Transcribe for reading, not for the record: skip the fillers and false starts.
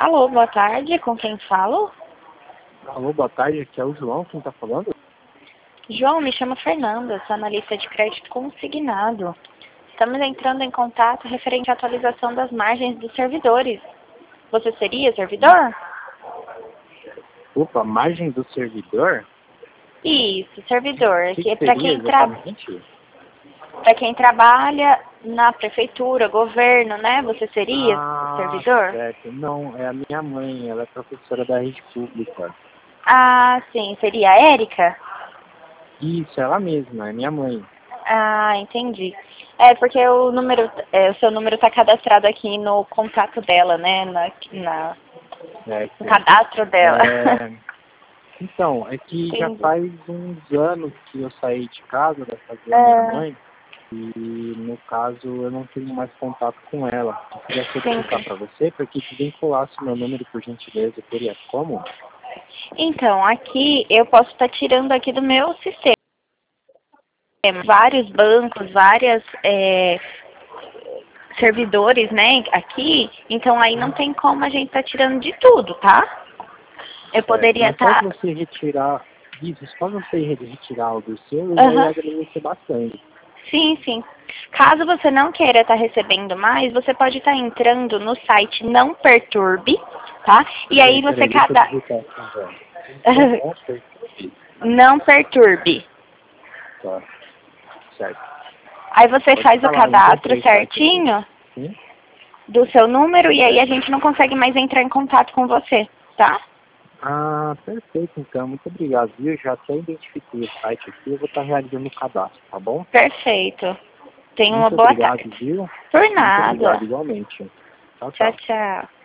Alô, boa tarde, com quem falo? Alô, boa tarde, aqui é o João, quem tá falando? João, me chamo Fernanda, sou analista de crédito consignado. Estamos entrando em contato referente à atualização das margens dos servidores. Você seria servidor? Opa, margem do servidor? Isso, servidor, O que que é seria exatamente? para quem trabalha na prefeitura, governo, né? Você seria servidor? Certo. Não, é a minha mãe, ela é professora da rede pública. Ah, sim, seria a Érica? Isso, ela mesma, é minha mãe. Ah, entendi. É porque o seu número está cadastrado aqui no contato dela, né? No Certo. cadastro dela. Então, é que já Entendi. faz uns anos que eu saí de casa, da casa da minha mãe, e no caso eu não tenho mais contato com ela. Eu queria solicitar para você para que desvinculasse meu número, por gentileza, teria como? Então, aqui eu posso estar tirando aqui do meu sistema vários bancos, várias servidores, né, aqui, então aí não tem como a gente estar tirando de tudo, tá? Eu Certo, poderia mas só estar... você retirar, isso, só você retirar o do seu, eu já ia agradecer bastante. Sim, sim. Caso você não queira estar recebendo mais, você pode estar entrando no site Não Perturbe, tá? E aí você Peraí, deixa eu digitar aqui já. Não Perturbe. Tá, certo. Aí você Pode faz o falar, eu cadastro encontrei o site aqui. certinho Sim? do seu número e aí a gente não consegue mais entrar em contato com você, tá? Ah, perfeito, então. Muito obrigado, viu? Já até identifiquei o site aqui, eu vou estar realizando o cadastro, tá bom? Perfeito. Tenha uma Muito boa obrigado, tarde. viu? Por Muito obrigado, nada. igualmente. Tchau, Tchau, tchau. tchau.